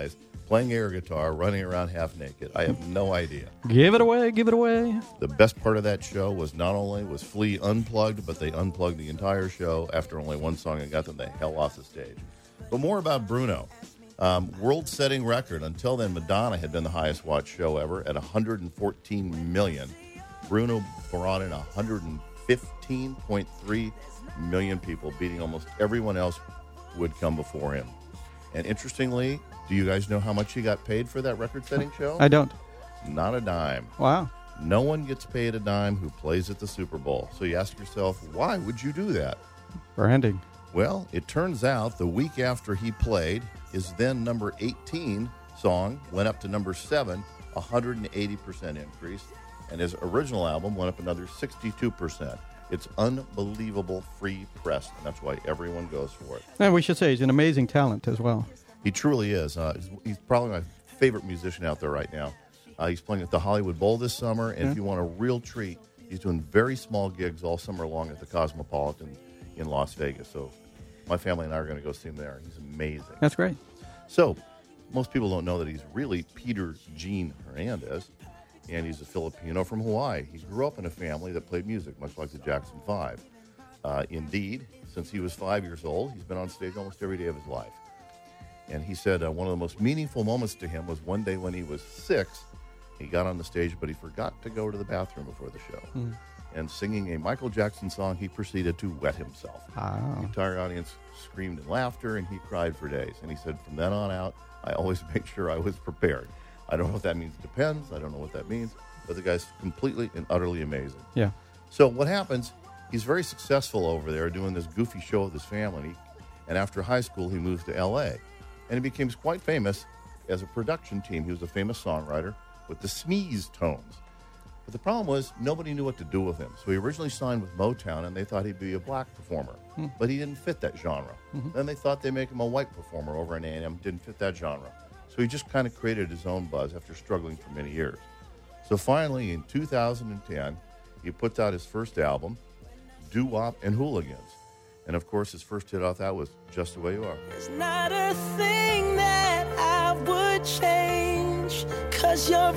playing air guitar, running around half naked. I have no idea. Give it away, give it away. The best part of that show was not only was Flea unplugged, but they unplugged the entire show after only one song and got them the hell off the stage. But more about Bruno. Um, world-setting record. Until then, Madonna had been the highest-watched show ever at one hundred fourteen million. Bruno brought in one hundred fifteen point three million people, beating almost everyone else who would come before him. And interestingly, do you guys know how much he got paid for that record-setting show? I don't. Not a dime. Wow. No one gets paid a dime who plays at the Super Bowl. So you ask yourself, why would you do that? Branding. Well, it turns out the week after he played, his then number eighteen song went up to number seven, one hundred eighty percent increase, and his original album went up another sixty-two percent. It's unbelievable free press, and that's why everyone goes for it. And we should say he's an amazing talent as well. He truly is. Uh, he's, he's probably my favorite musician out there right now. Uh, he's playing at the Hollywood Bowl this summer, and yeah. if you want a real treat, he's doing very small gigs all summer long at the Cosmopolitan in Las Vegas. So my family and I are going to go see him there. He's amazing. That's great. So most people don't know that he's really Peter Gene Hernandez, and he's a Filipino from Hawaii. He grew up in a family that played music, much like the Jackson Five. Uh, indeed, since he was five years old, he's been on stage almost every day of his life. And he said uh, one of the most meaningful moments to him was one day when he was six. He got on the stage, but he forgot to go to the bathroom before the show. Mm. And singing a Michael Jackson song, he proceeded to wet himself. Oh. The entire audience screamed in laughter, and he cried for days. And he said, from then on out, I always make sure I was prepared. I don't know what that means. It depends. I don't know what that means. But the guy's completely and utterly amazing. Yeah. So what happens, he's very successful over there doing this goofy show with his family. And after high school, he moved to L A. And he became quite famous as a production team. He was a famous songwriter with the Smeeze Tones. But the problem was nobody knew what to do with him. So he originally signed with Motown, and they thought he'd be a black performer. Hmm. But he didn't fit that genre. Mm-hmm. Then they thought they'd make him a white performer over in A and M. Didn't fit that genre. So he just kind of created his own buzz after struggling for many years. So finally, in two thousand ten, he puts out his first album, Doo-Wop and Hooligans. And, of course, his first hit off that was Just the Way You Are. There's not a thing that I would change, 'cause you're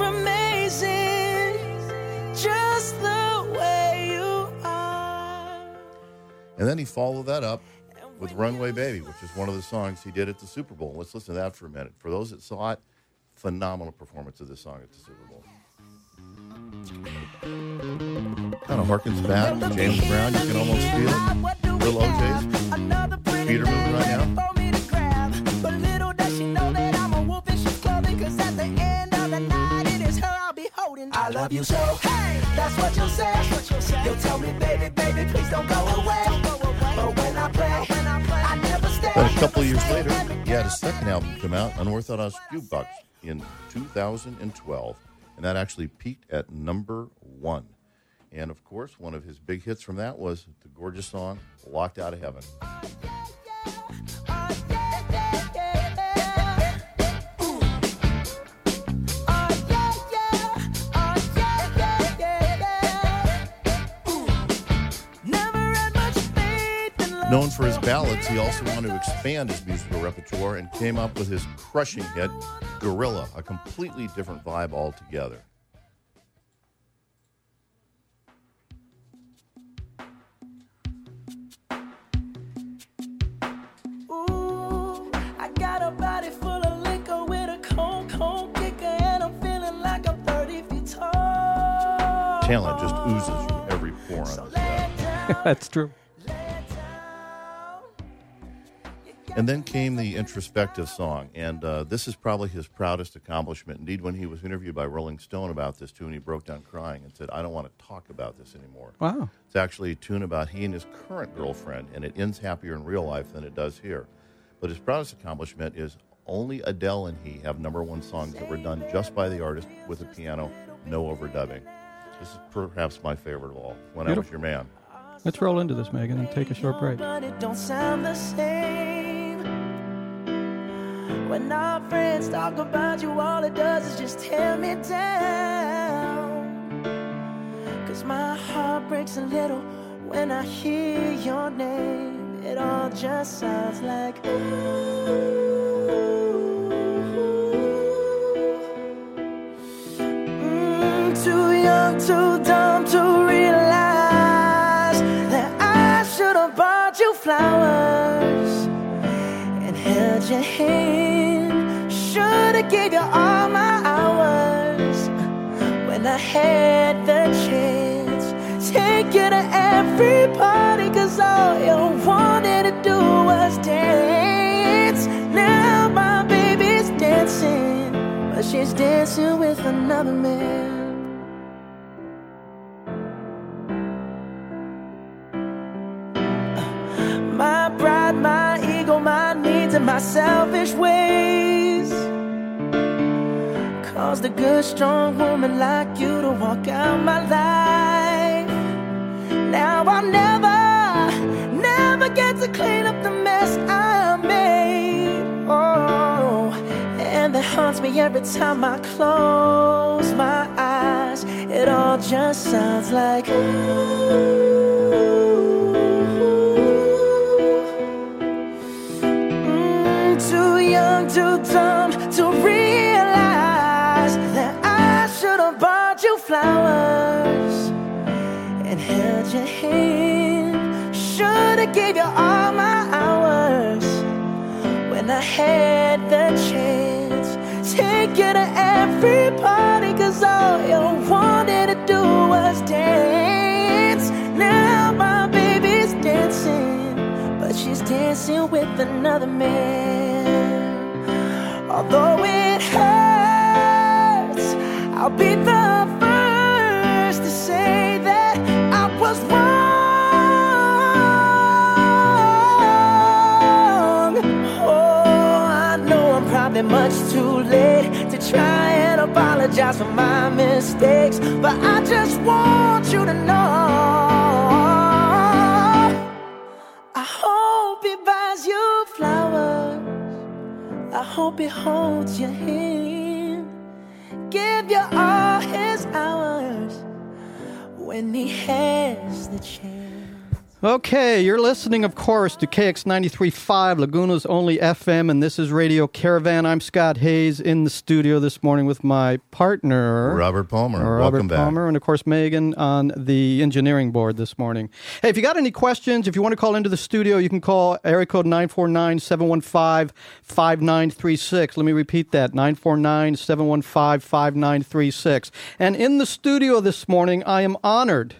amazing, just the way you are. And then he followed that up with Runway Baby, which is one of the songs he did at the Super Bowl. Let's listen to that for a minute. For those that saw it, phenomenal performance of this song at the Super Bowl. Kind of harkens back to James Brown. You can almost feel it. Little O J's feet are moving right now. I love you so. Hey, that's what you'll say. You'll tell me, baby, baby, please don't go away. But when I play, I never stay. But a couple of years later, he had his second album come out, Unorthodox Jukebox, in two thousand twelve. And that actually peaked at number one. And, of course, one of his big hits from that was the gorgeous song, Locked Out of Heaven. Known for his ballads, he also wanted to expand his musical repertoire and came up with his crushing hit, Gorilla, a completely different vibe altogether. Ooh, I got a body full of liquor with a cold, cold kicker, and I'm feeling like I'm thirty feet tall. Talent just oozes from every pore on his head. That's true. And then came the introspective song, and uh, this is probably his proudest accomplishment. Indeed, when he was interviewed by Rolling Stone about this tune, he broke down crying and said, I don't want to talk about this anymore. Wow. It's actually a tune about he and his current girlfriend, and it ends happier in real life than it does here. But his proudest accomplishment is only Adele and he have number one songs that were done just by the artist with a piano, no overdubbing. This is perhaps my favorite of all, When Beautiful. I Was Your Man. Let's roll into this, Megan, and take a short break. But it don't sound the same. When our friends talk about you, all it does is just tear me down. 'Cause my heart breaks a little when I hear your name. It all just sounds like ooh. young, too dumb to realize that I should have bought you flowers and held your hand. Should have gave you all my hours when I had the chance. Take you to every party, cause all you wanted to do was dance. Now my baby's dancing, but she's dancing with another man. My pride, my ego, my needs, and my selfish ways caused a good, strong woman like you to walk out my life. Now I'll never, never get to clean up the mess I made. Oh, and that haunts me every time I close my eyes. It all just sounds like ooh. Too dumb to realize that I should have bought you flowers and held your hand. Should have gave you all my hours when I had the chance. Take you to every party, cause all you wanted to do was dance. Now my baby's dancing, but she's dancing with another man. Although it hurts, I'll be the first to say that I was wrong. Oh, I know I'm probably much too late to try and apologize for my mistakes, but I just want you to know I hope he buys you flowers. I hope he holds your hand, give you all his hours when he has the chance. Okay, you're listening, of course, to K X ninety-three point five, Laguna's only F M, and this is Radio Caravan. I'm Scott Hayes in the studio this morning with my partner, Robert Palmer. Robert Welcome back. Palmer, and of course, Megan on the engineering board this morning. Hey, if you got any questions, if you want to call into the studio, you can call area code nine four nine, seven one five, five nine three six. Let me repeat that, nine four nine, seven one five, five nine three six. And in the studio this morning, I am honored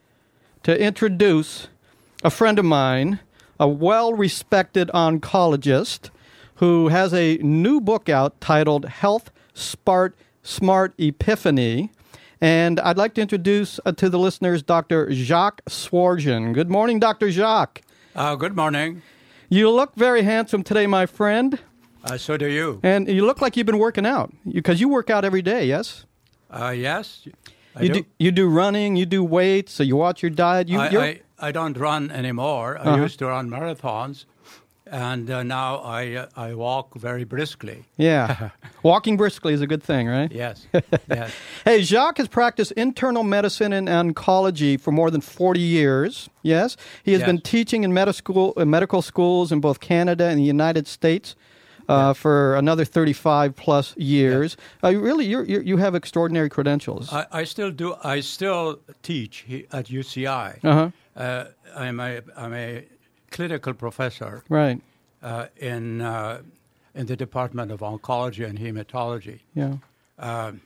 to introduce a friend of mine, a well-respected oncologist who has a new book out titled Health Smart, Smart Epiphany. And I'd like to introduce uh, to the listeners Doctor Jacques Swarjan. Good morning, Doctor Jacques. Uh, good morning. You look very handsome today, my friend. Uh, so do you. And you look like you've been working out, because you, you work out every day, yes? Uh, yes, I you do. do. You do running, you do weights, so you watch your diet. You, I, you're- I, I don't run anymore. I Uh-huh. used to run marathons, and uh, now I uh, I walk very briskly. Yeah. Walking briskly is a good thing, right? Yes, yes. Hey, Jacques has practiced internal medicine and oncology for more than forty years. Yes. He has Yes. been teaching in medical school, uh, medical schools in both Canada and the United States uh, for another thirty-five plus years. Uh, you really, you're, you're, you have extraordinary credentials. I, I still do. I still teach he, at U C I. Uh-huh. Uh, I'm a I'm a clinical professor. Right. Uh, in uh, in the Department of Oncology and Hematology. Yeah. Um,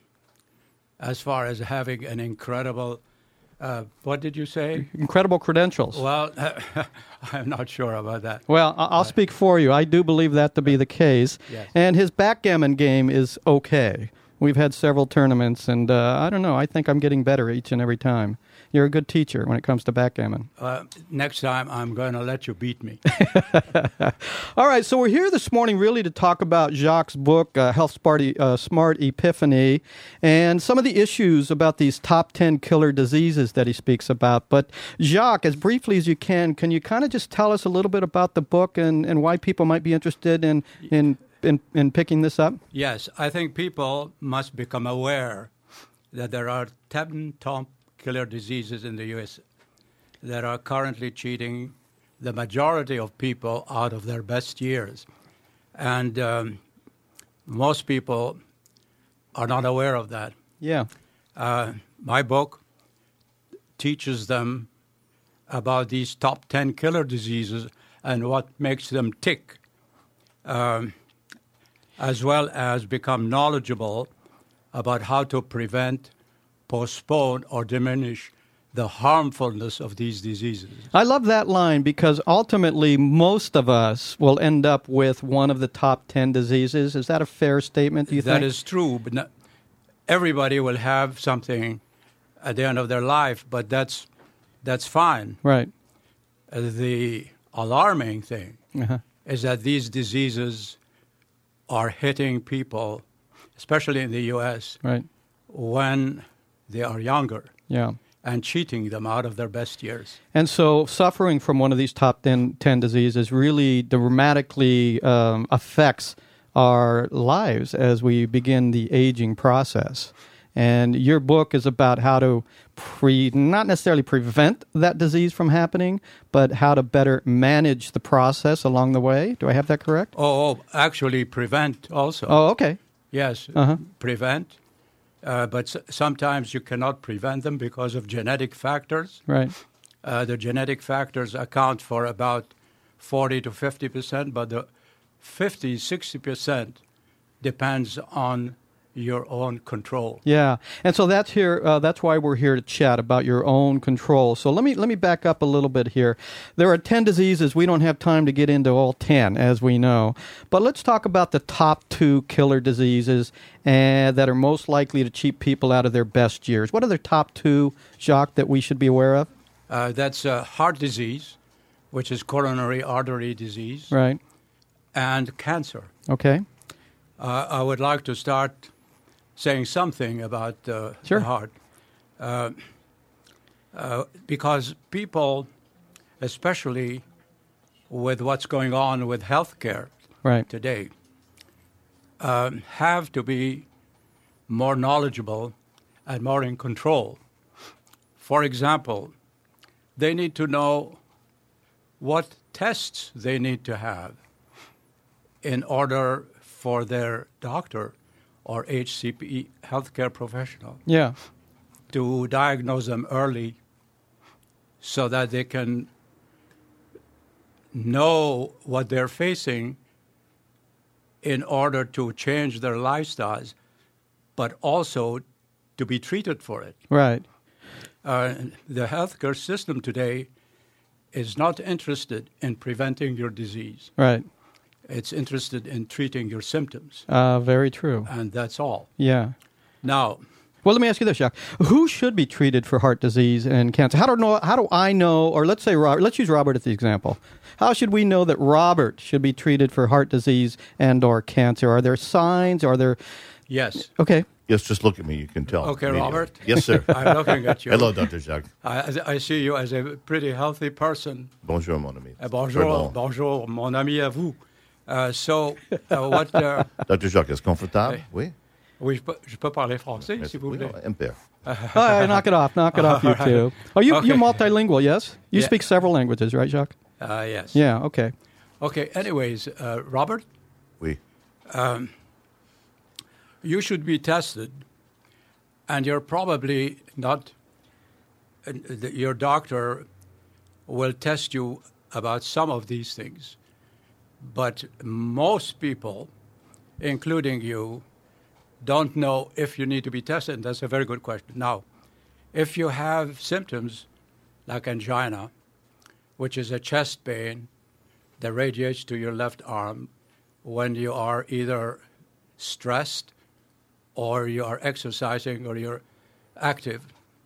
as far as having an incredible, uh, what did you say? Incredible credentials. Well, I'm not sure about that. Well, I- I'll speak for you. I do believe that to be the case. Yes. And his backgammon game is okay. We've had several tournaments, and uh, I don't know. I think I'm getting better each and every time. You're a good teacher when it comes to backgammon. Uh, next time, I'm going to let you beat me. All right, so we're here this morning really to talk about Jacques' book, uh, Health Smart, e- uh, Smart Epiphany, and some of the issues about these top ten killer diseases that he speaks about. But Jacques, as briefly as you can, can you kind of just tell us a little bit about the book and, and why people might be interested in, in, in, in picking this up? Yes, I think people must become aware that there are ten top killer diseases in the U S that are currently cheating the majority of people out of their best years. And um, most people are not aware of that. Yeah. Uh, my book teaches them about these top ten killer diseases and what makes them tick, um, as well as become knowledgeable about how to prevent, postpone, or diminish the harmfulness of these diseases. I love that line because ultimately most of us will end up with one of the top ten diseases. Is that a fair statement, do you That think? That is true, but not, everybody will have something at the end of their life, but that's that's fine. Right. Uh, the alarming thing uh-huh. is that these diseases are hitting people, especially in the U S, right. when they are younger. Yeah. And cheating them out of their best years. And so suffering from one of these top ten, ten diseases really dramatically um, affects our lives as we begin the aging process. And your book is about how to pre, not necessarily prevent that disease from happening, but how to better manage the process along the way. Do I have that correct? Oh, oh actually prevent also. Oh, okay. Yes, uh-huh. prevent. Uh, but s- sometimes you cannot prevent them because of genetic factors. Right. Uh, the genetic factors account for about forty to fifty percent, but the fifty, sixty percent depends on your own control. Yeah, and so that's here. Uh, that's why we're here to chat about your own control. So let me let me back up a little bit here. There are ten diseases. We don't have time to get into all ten, as we know. But let's talk about the top two killer diseases and that are most likely to cheat people out of their best years. What are the top two, Jacques, that we should be aware of? Uh, that's uh, heart disease, which is coronary artery disease, right, and cancer. Okay. Uh, I would like to start saying something about uh, sure. the heart. Uh, uh, because people, especially with what's going on with healthcare right. today, um, have to be more knowledgeable and more in control. For example, they need to know what tests they need to have in order for their doctor or H C P healthcare professional yeah. to diagnose them early so that they can know what they're facing in order to change their lifestyles, but also to be treated for it. Right. Uh, the healthcare system today is not interested in preventing your disease. Right. It's interested in treating your symptoms. Uh, very true. And that's all. Yeah. Now, well, let me ask you this, Jacques. Who should be treated for heart disease and cancer? How do know? How do I know? Or let's say Robert. Let's use Robert as the example. How should we know that Robert should be treated for heart disease and or cancer? Are there signs? Are there? Yes. Okay. Yes, just look at me. You can tell. Okay, Robert. Yes, sir. I'm looking at you. Hello, Doctor Jacques. I, I see you as a pretty healthy person. Bonjour, mon ami. Uh, bonjour, Pardon. bonjour, mon ami à vous. Uh, so, uh, what... Uh, Doctor Jacques, est-ce confortable? Oui. Oui, je peux, je peux parler français, Yes, si vous oui, voulez. Un peu. All right, knock it off. Knock it off, you two. Oh, you, Okay. you're multilingual, yes? You Yeah. speak several languages, right, Jacques? Uh, yes. Yeah, okay. Okay, anyways, uh, Robert? Oui. Um, you should be tested, and you're probably not... Uh, the, your doctor will test you about some of these things. But most people, including you, don't know if you need to be tested. And that's a very good question. Now, if you have symptoms like angina, which is a chest pain that radiates to your left arm when you are either stressed or you are exercising or you're active,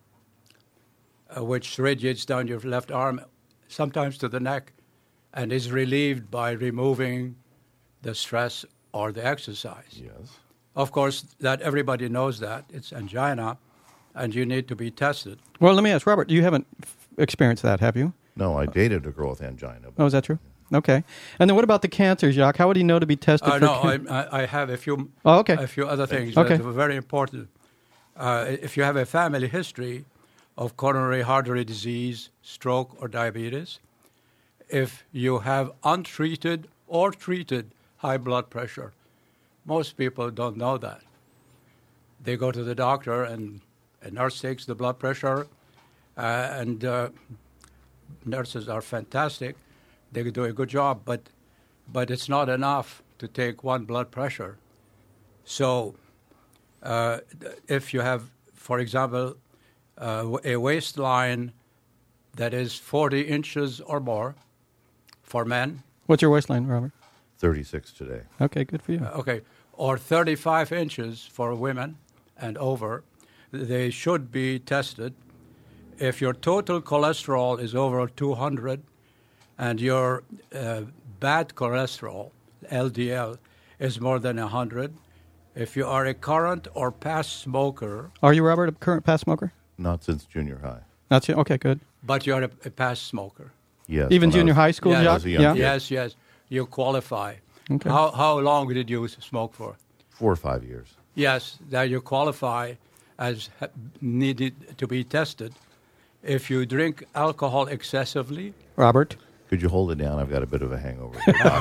uh, which radiates down your left arm, sometimes to the neck, and is relieved by removing the stress or the exercise. Yes. Of course, that everybody knows that. It's angina, and you need to be tested. Well, let me ask, Robert, you haven't f- experienced that, have you? No, I dated a girl with angina. Oh, is that true? Okay. And then what about the cancer, Jacques? How would he know to be tested Uh, for no, cancer? I, I have a few, Oh, okay. a few other things Okay. that are very important. Uh, if you have a family history of coronary artery disease, stroke, or diabetes, if you have untreated or treated high blood pressure, most people don't know that. They go to the doctor and A nurse takes the blood pressure, uh, and uh, nurses are fantastic. They do a good job, but but it's not enough to take one blood pressure. So uh, if you have, for example, uh, a waistline that is forty inches or more for men. What's your waistline, Robert? thirty-six today. Okay, good for you. Uh, okay, or thirty-five inches for women and over. They should be tested. If your total cholesterol is over two hundred and your uh, bad cholesterol, L D L, is more than one hundred, if you are a current or past smoker... Are you, Robert, a current past smoker? Not since junior high. That's it? Okay, good. But you're a, a past smoker. Yes. Even junior was, high school, yes, Jacques? Yeah. Yes, yes. You qualify. Okay. How how long did you smoke for? Four or five years. Yes, that you qualify as ha- needed to be tested. If you drink alcohol excessively... Robert? Could you hold it down? I've got a bit of a hangover.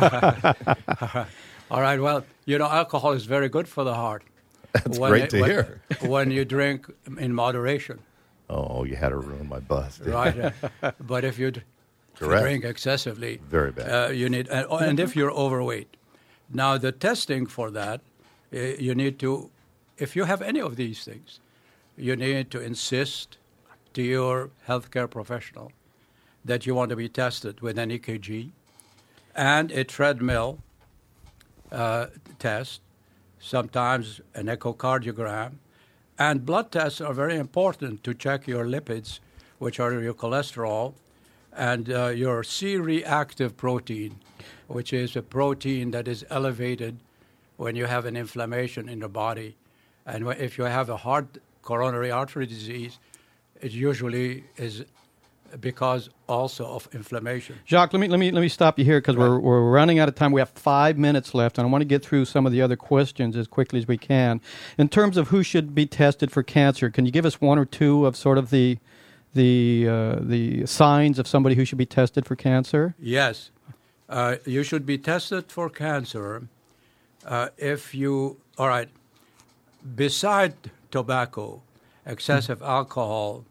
All right, well, you know, alcohol is very good for the heart. That's when great it, to when, hear. when you drink in moderation. Oh, you had to ruin my bus. Right. But if you d- Correct. drink excessively, Very bad. Uh, you need, and, and if you're overweight. Now, the testing for that, uh, you need to, if you have any of these things, you need to insist to your healthcare professional that you want to be tested with an E K G and a treadmill uh, test, sometimes an echocardiogram. And blood tests are very important to check your lipids, which are your cholesterol, and uh, your C-reactive protein, which is a protein that is elevated when you have an inflammation in the body. And wh- if you have a heart coronary artery disease, it usually is because also of inflammation. Jacques, let me let me let me stop you here because we're we're running out of time. We have five minutes left, and I want to get through some of the other questions as quickly as we can. In terms of who should be tested for cancer, can you give us one or two of sort of the the uh, the signs of somebody who should be tested for cancer? Yes, uh, you should be tested for cancer uh, if you. All right, beside tobacco, excessive mm. alcohol.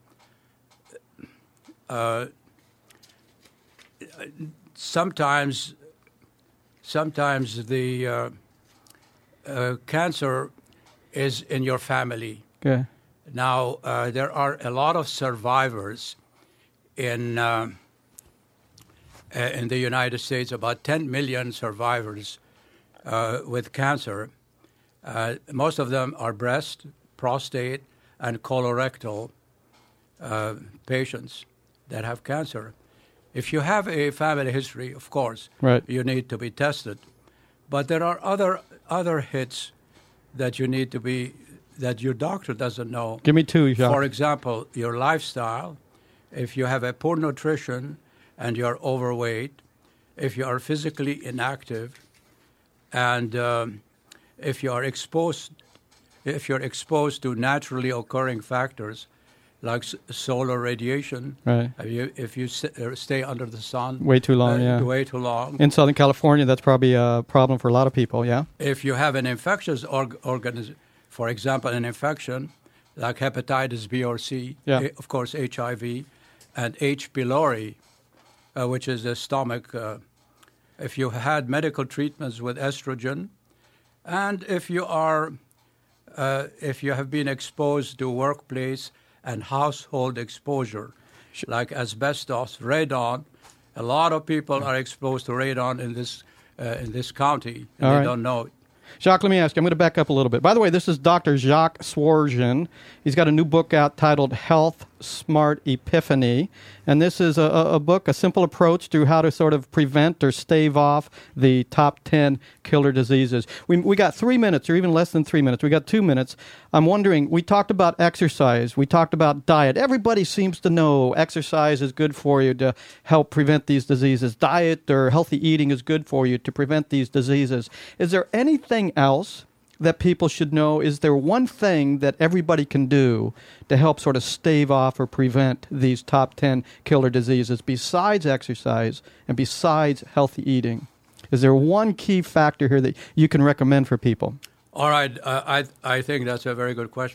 Uh, sometimes, sometimes the uh, uh, cancer is in your family. Okay. Now uh, there are a lot of survivors in uh, in the United States. About ten million survivors uh, with cancer. Uh, most of them are breast, prostate, and colorectal uh, patients that have cancer. If you have a family history, of course, right. you need to be tested. But there are other other hits that you need to be, that your doctor doesn't know. Give me two, Jacques. For example, your lifestyle. If you have a poor nutrition and you're overweight, if you are physically inactive, and um, if you are exposed, if you're exposed to naturally occurring factors, like s- solar radiation, right. if you, if you s- uh, stay under the sun way too long, uh, yeah, way too long. In Southern California, that's probably a problem for a lot of people. Yeah. If you have an infectious org- organism, for example, an infection like hepatitis B or C, yeah. a- of course H I V, and H. pylori, uh, which is the stomach. Uh, if you had medical treatments with estrogen, and if you are, uh, if you have been exposed to workplace and household exposure, like asbestos, radon. A lot of people are exposed to radon in this uh, in this county, and All they right. don't know it. Jacques, let me ask you. I'm going to back up a little bit. By the way, this is Doctor Jacques Swarzin. He's got a new book out titled Health Smart Epiphany. And this is a, a book, a simple approach to how to sort of prevent or stave off the top ten killer diseases. We we got three minutes or even less than three minutes. We got two minutes. I'm wondering, we talked about exercise. We talked about diet. Everybody seems to know exercise is good for you to help prevent these diseases. Diet or healthy eating is good for you to prevent these diseases. Is there anything else that people should know? Is there one thing that everybody can do to help sort of stave off or prevent these top ten killer diseases besides exercise and besides healthy eating? Is there one key factor here that you can recommend for people? All right, uh, I I think that's a very good question.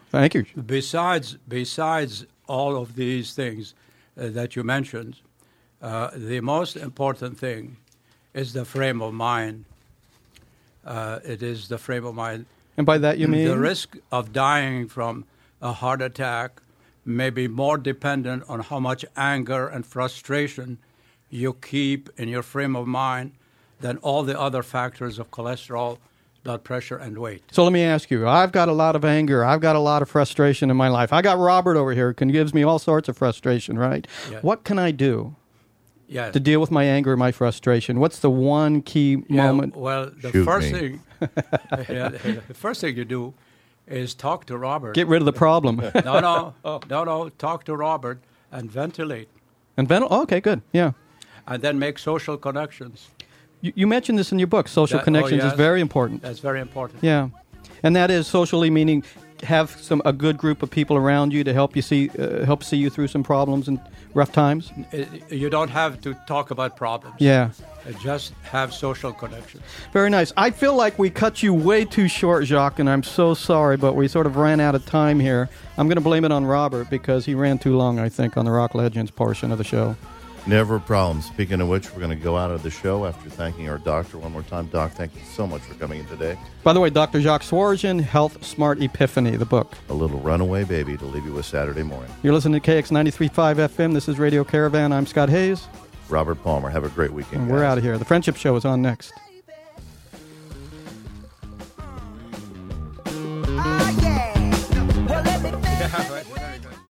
Thank you. Besides, besides all of these things uh, that you mentioned, uh, the most important thing is the frame of mind. Uh, it is the frame of mind. And by that you mean? The risk of dying from a heart attack may be more dependent on how much anger and frustration you keep in your frame of mind than all the other factors of cholesterol, blood pressure, and weight. So let me ask you, I've got a lot of anger. I've got a lot of frustration in my life. I got Robert over here who gives me all sorts of frustration, right? Yeah. What can I do yeah. to deal with my anger and my frustration? What's the one key yeah, moment? Well, the Shoot first me. thing yeah, the first thing you do is talk to Robert. Get rid of the problem. no, no, no, no. Talk to Robert and ventilate. And ventil- oh, okay, good. Yeah. And then make social connections. You, you mentioned this in your book. Social That- oh, connections yes. is very important. That's very important. Yeah. And that is socially meaning have some a good group of people around you to help you see uh, help see you through some problems and rough times. Uh, You don't have to talk about problems. Yeah. Uh, Just have social connections. Very nice. I feel like we cut you way too short, Jacques, and I'm so sorry, but we sort of ran out of time here. I'm going to blame it on Robert because he ran too long, I think, on the Rock Legends portion of the show. Never a problem. Speaking of which, we're going to go out of the show after thanking our doctor one more time. Doc, thank you so much for coming in today. By the way, Doctor Jacques Swarzin, Health Smart Epiphany, the book. A little runaway baby to leave you with Saturday morning. You're listening to K X ninety-three point five F M. This is Radio Caravan. I'm Scott Hayes. Robert Palmer. Have a great weekend, And guys. we're out of here. The Friendship Show is on next.